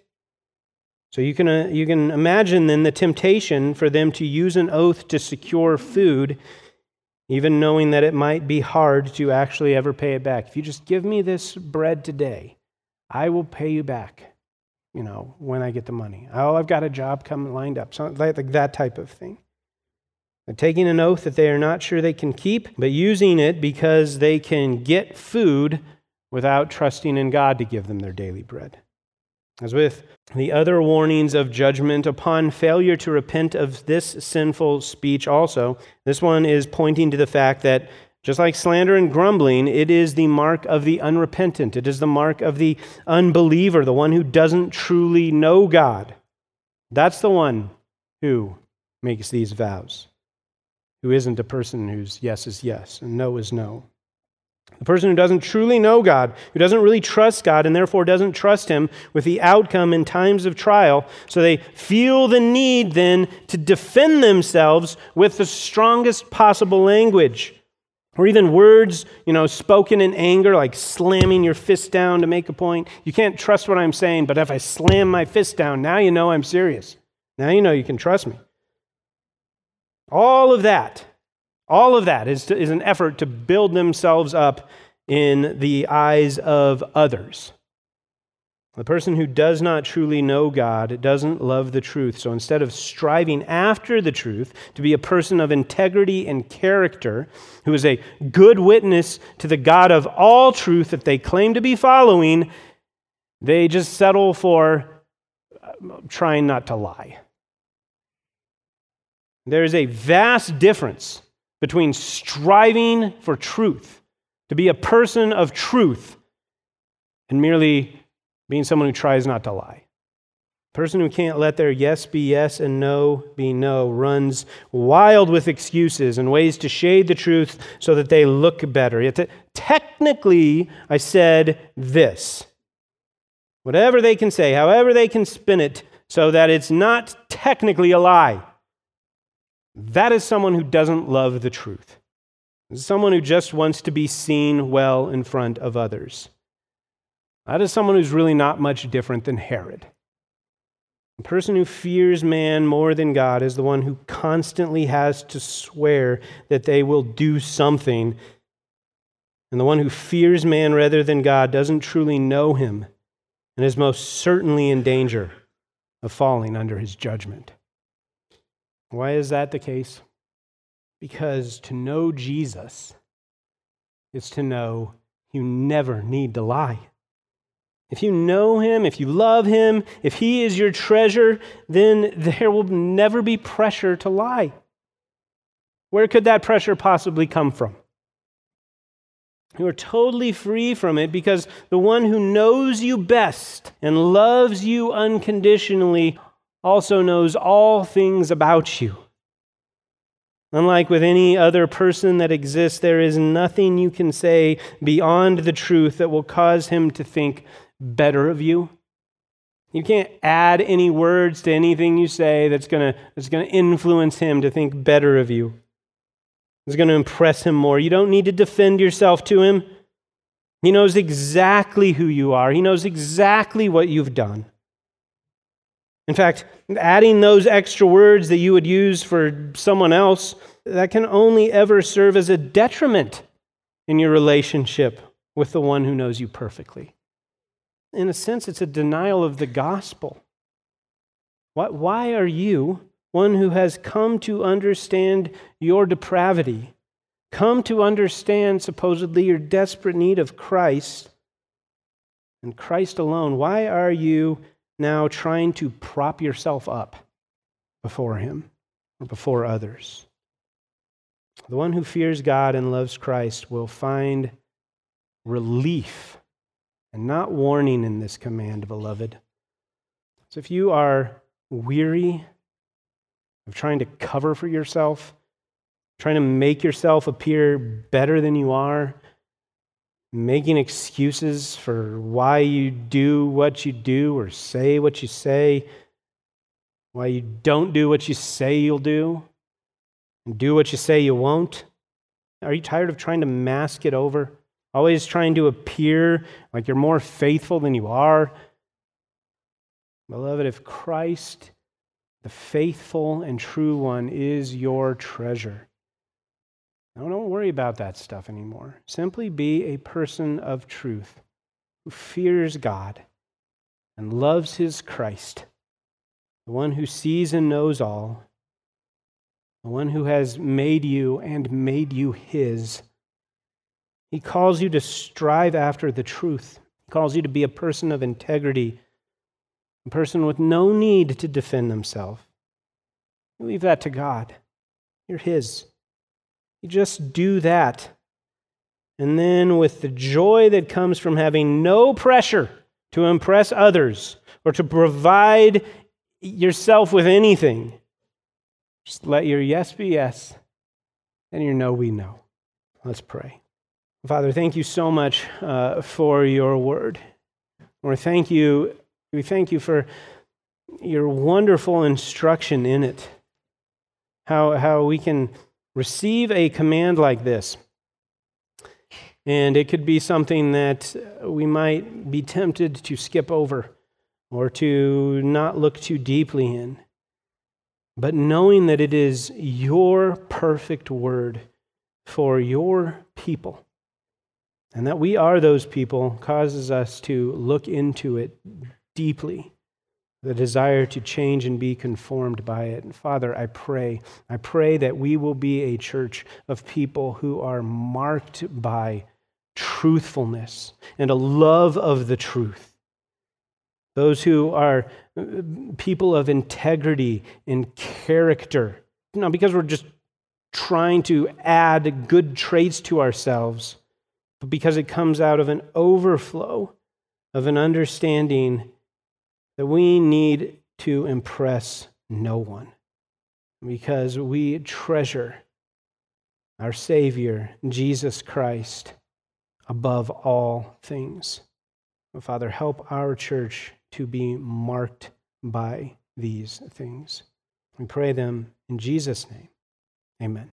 So you can imagine then the temptation for them to use an oath to secure food, even knowing that it might be hard to actually ever pay it back. If you just give me this bread today, I will pay you back. When I get the money. Oh, I've got a job coming lined up. So like that type of thing. They're taking an oath that they are not sure they can keep, but using it because they can get food without trusting in God to give them their daily bread. As with the other warnings of judgment upon failure to repent of this sinful speech also, this one is pointing to the fact that Just like slander and grumbling, it is the mark of the unrepentant. It is the mark of the unbeliever, the one who doesn't truly know God. That's the one who makes these vows, who isn't a person whose yes is yes and no is no. The person who doesn't truly know God, who doesn't really trust God and therefore doesn't trust Him with the outcome in times of trial, so they feel the need then to defend themselves with the strongest possible language. Or even words, spoken in anger, like slamming your fist down to make a point. You can't trust what I'm saying, but if I slam my fist down, now you know I'm serious. Now you know you can trust me. All of that is an effort to build themselves up in the eyes of others. The person who does not truly know God doesn't love the truth. So instead of striving after the truth to be a person of integrity and character, who is a good witness to the God of all truth that they claim to be following, they just settle for trying not to lie. There is a vast difference between striving for truth, to be a person of truth, and merely being someone who tries not to lie. A person who can't let their yes be yes and no be no runs wild with excuses and ways to shade the truth so that they look better. Yet technically, I said this. Whatever they can say, however they can spin it so that it's not technically a lie. That is someone who doesn't love the truth. Someone who just wants to be seen well in front of others. That is someone who's really not much different than Herod. The person who fears man more than God is the one who constantly has to swear that they will do something. And the one who fears man rather than God doesn't truly know him and is most certainly in danger of falling under his judgment. Why is that the case? Because to know Jesus is to know you never need to lie. If you know Him, if you love Him, if He is your treasure, then there will never be pressure to lie. Where could that pressure possibly come from? You are totally free from it because the one who knows you best and loves you unconditionally also knows all things about you. Unlike with any other person that exists, there is nothing you can say beyond the truth that will cause him to think better of you. You can't add any words to anything you say that's going to influence him to think better of you. It's going to impress him more. You don't need to defend yourself to him. He knows exactly who you are. He knows exactly what you've done. In fact, adding those extra words that you would use for someone else, that can only ever serve as a detriment in your relationship with the one who knows you perfectly. In a sense, it's a denial of the gospel. Why are you, one who has come to understand your depravity, come to understand supposedly your desperate need of Christ and Christ alone, why are you now trying to prop yourself up before Him or before others? The one who fears God and loves Christ will find relief and not warning in this command, beloved. So if you are weary of trying to cover for yourself, trying to make yourself appear better than you are, making excuses for why you do what you do or say what you say, why you don't do what you say you'll do, and do what you say you won't. Are you tired of trying to mask it over? Always trying to appear like you're more faithful than you are? Beloved, if Christ, the faithful and true one, is your treasure, now, don't worry about that stuff anymore. Simply be a person of truth who fears God and loves His Christ, the one who sees and knows all, the one who has made you and made you His. He calls you to strive after the truth. He calls you to be a person of integrity, a person with no need to defend himself. Leave that to God. You're His. You just do that And then with the joy that comes from having no pressure to impress others or to provide yourself with anything, just let your yes be yes and your no be no. Let's pray. Father, thank you so much for your word. Lord, we thank you for your wonderful instruction in it. How we can receive a command like this. And it could be something that we might be tempted to skip over or to not look too deeply in. But knowing that it is your perfect word for your people, and that we are those people, causes us to look into it deeply, the desire to change and be conformed by it. And Father, I pray that we will be a church of people who are marked by truthfulness and a love of the truth. Those who are people of integrity and character, not because we're just trying to add good traits to ourselves, but because it comes out of an overflow of an understanding that we need to impress no one, because we treasure our Savior, Jesus Christ, above all things. Father, help our church to be marked by these things. We pray them in Jesus' name. Amen.